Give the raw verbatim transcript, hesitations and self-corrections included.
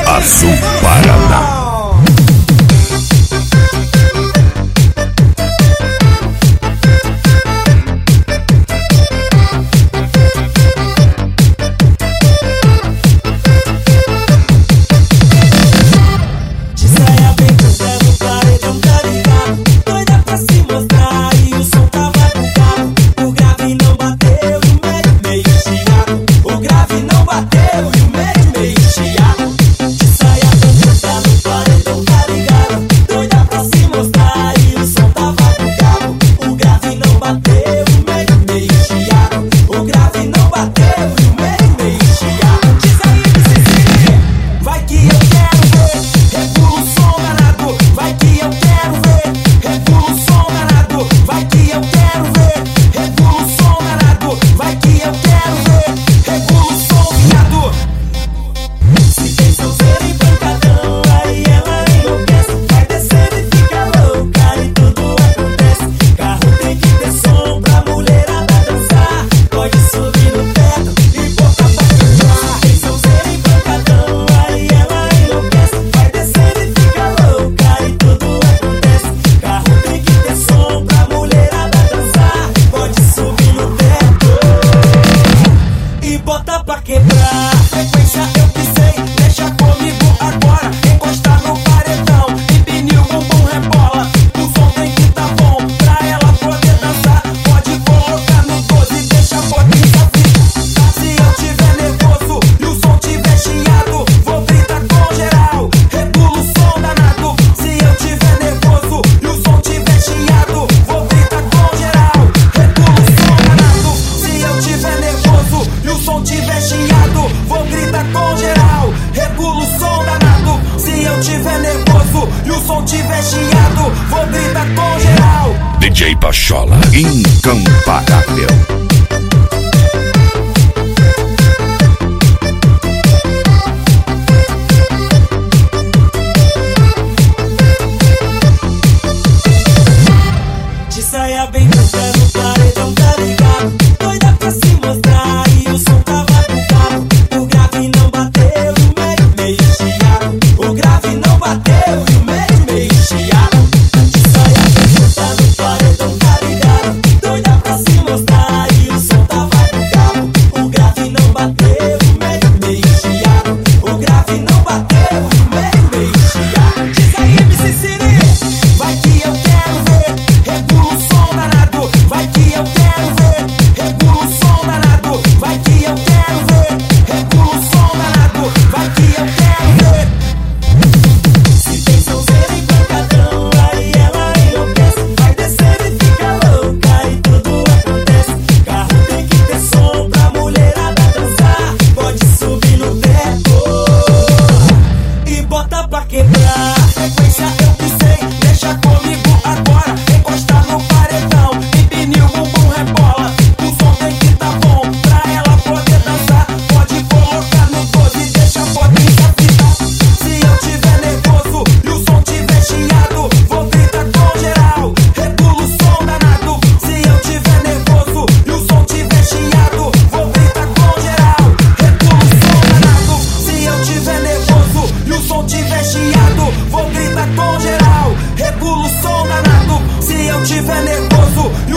Azul Paraná. D J Pachola, incomparável. De saia bem branca no paredão, tá ligado? Doida pra se mostrar e o som tava bugado. O grave não bateu e o médio meio chiado. O grave não bateu e o médio meio chiado. De saia bem branca no paredão, tá ligado? Doida pra se mostrar e o som tava bugado. O grave não bateu e o médio meio chiado. O grave não bateu e o médio meio chiado. Diz aí, M C Siri, vai que eu quero ver. Regula o som danado, vai que eu quero ver. Regula o som danado, vai que eu quero ver. Regula o som danado, vai que eu quero ver. Se tem sonzeira e pancadão, aí ela enlouquece. Vai descer e fica louca e tudo acontece. Carro tem que ter som pra mulherada dançar. Pode subir no teto e bota pra quebrar. Frequência eu pisei, deixa comigo agora. Encostar no paredão, empine o bumbum, rebola. O som tem que tá bom pra ela poder dançar. Pode colocar no doze, deixa a potência ficar. Se eu tiver nervoso e o som tiver chiado, vou gritar com geral. Regula o som danado. Se eu tiver nervoso e o som tiver chiado, vou gritar com geral. Regula o som danado. Se eu tiver nervoso e o som tiver chiado, vou gritar com geral. Regula o som danado. Se eu tiver nervoso